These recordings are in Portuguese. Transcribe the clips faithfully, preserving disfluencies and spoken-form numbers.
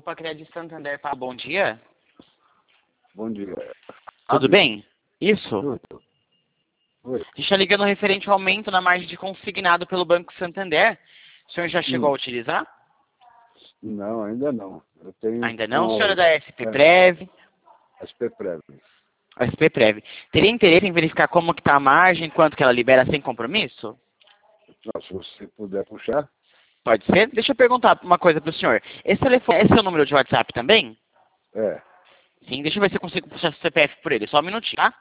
Grupo Acred Santander. Pá, bom dia. Bom dia. Tudo bem? Isso? Tudo. Oi. A gente está ligando referente ao aumento na margem de consignado pelo Banco Santander. O senhor já chegou Hum. a utilizar? Não, ainda não. Eu tenho Ainda não? O com senhor é da S P é, Prev? S P Prev. S P Prev. Teria interesse em verificar como que está a margem, quanto que ela libera sem compromisso? Não, se você puder puxar. Pode ser? Deixa eu perguntar uma coisa para o senhor. Esse telefone é seu número de WhatsApp também? É, Sim, deixa eu ver se eu consigo puxar o C P F por ele. Só um minutinho, tá?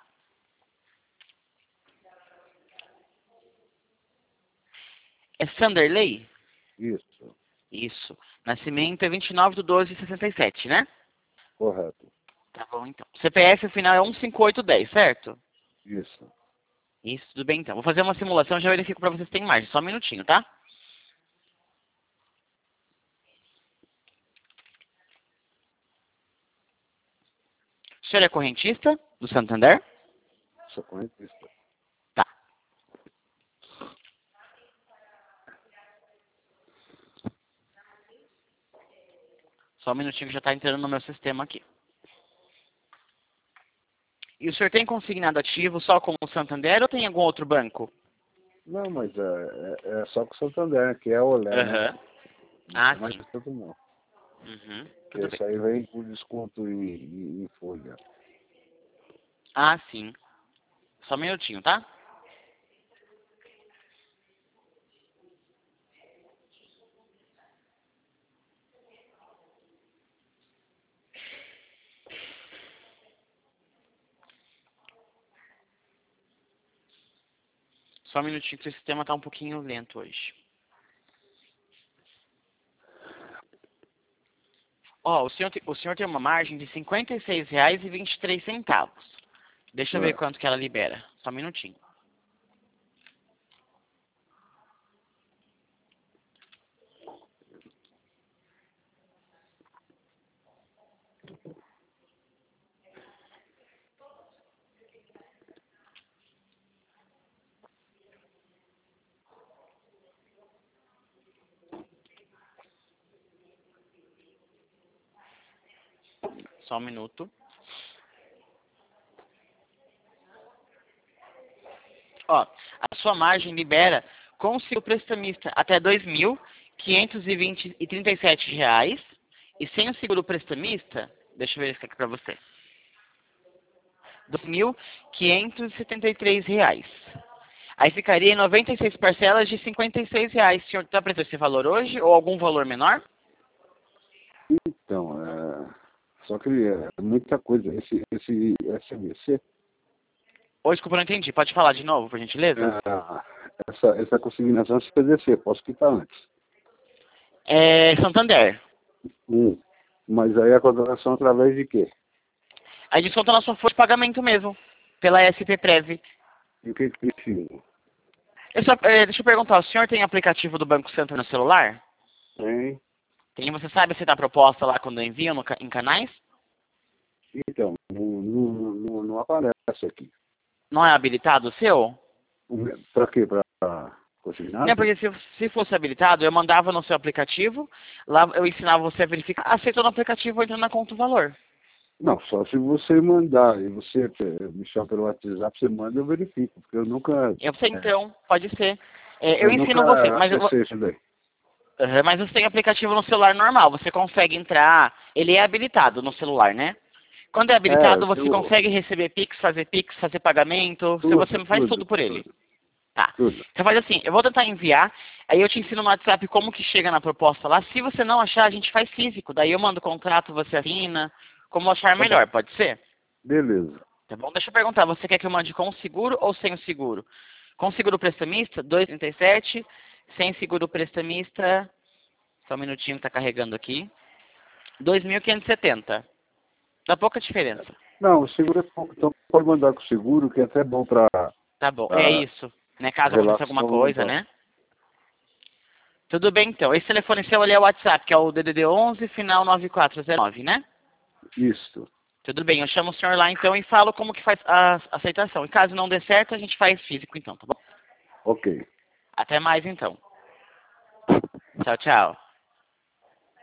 É Sanderley? isso. Isso. Nascimento é vinte e nove de doze de sessenta e sete, né? Correto. Tá bom, então. C P F, o final é um cinco oito um zero, certo? Isso. Isso, tudo bem, então. Vou fazer uma simulação, já verifico para vocês se tem margem. Só um minutinho, tá? O senhor é correntista do Santander? Sou correntista. Tá. Só um minutinho que já está entrando no meu sistema aqui. E o senhor tem consignado ativo só com o Santander ou tem algum outro banco? Não, mas é, é, é só com o Santander, que é o Olé, né? Aham. Ah, Não é sim. tanto não. Uhum. Porque Tudo bem. esse aí vem com desconto em, em, em folha. Ah, sim. Só um minutinho, tá? Só um minutinho que o sistema está um pouquinho lento hoje. Ó, o senhor, te- o senhor tem uma margem de cinquenta e seis reais e vinte e três centavos. Deixa eu ver É. quanto que ela libera. Só um minutinho. Só um minuto. Ó, a sua margem libera com o seu prestamista até dois mil quinhentos e trinta e sete reais. E sem o seguro prestamista, deixa eu verificar aqui para você. dois mil quinhentos e setenta e três reais. Aí ficaria em noventa e seis parcelas de cinquenta e seis reais. O senhor está prestando esse valor hoje ou algum valor menor? Então, é, só que é muita coisa. Esse, esse S M C, Hoje, desculpa, eu não entendi. Pode falar de novo, por gentileza? é, essa, essa consignação é C D C, posso quitar antes. É Santander. Hum. Mas aí a contratação através de quê? Aí desconta na sua folha de pagamento mesmo, pela S P Prev. E o que que precisa? Eu só, é, deixa eu perguntar, o senhor tem aplicativo do Banco Santander no celular? Tem. Tem, você sabe se está proposta lá quando enviam no ca- em canais? Então, não, não, não, não aparece aqui. Não é habilitado o seu? Para quê? Para Não, consignado? porque se, se fosse habilitado, eu mandava no seu aplicativo, lá eu ensinava você a verificar, aceitou no aplicativo, entra na conta o valor. Não, só se você mandar e você eh, me chama pelo WhatsApp, você manda, eu verifico, porque eu nunca, Eu sei é, então, pode ser. É, eu eu ensino você, nunca mas, eu, vou- acessei isso daí. Aham, mas você tem aplicativo no celular normal, você consegue entrar, ele é habilitado no celular, né? Quando é É, habilitado, você eu, consegue receber Pix, fazer Pix, fazer pagamento, se tudo, você faz tudo, tudo por ele. tudo, Tá. tudo. Você faz assim, eu vou tentar enviar, aí eu te ensino no WhatsApp como que chega na proposta lá. Se você não achar, a gente faz físico. Daí eu mando o contrato, você assina, como achar Tá bom, melhor, pode ser? beleza. Tá bom? Deixa eu perguntar, você quer que eu mande com seguro ou sem o seguro? Com seguro prestamista, dois vírgula trinta e sete. Sem seguro prestamista, só um minutinho que tá carregando aqui. dois mil quinhentos e setenta. Dá pouca diferença. Não, o seguro é pouco, então pode mandar com o seguro, que é até bom para Tá bom, é a isso. Né? Caso aconteça alguma relação. coisa, né? Tudo bem, então. Esse telefone seu ali é o WhatsApp, que é o D D D onze, final nove quatro zero nove, né? Isso. Tudo bem, eu chamo o senhor lá então e falo como que faz a aceitação. E caso não dê certo, a gente faz físico então, tá bom? Ok. Até mais então. Tchau, tchau.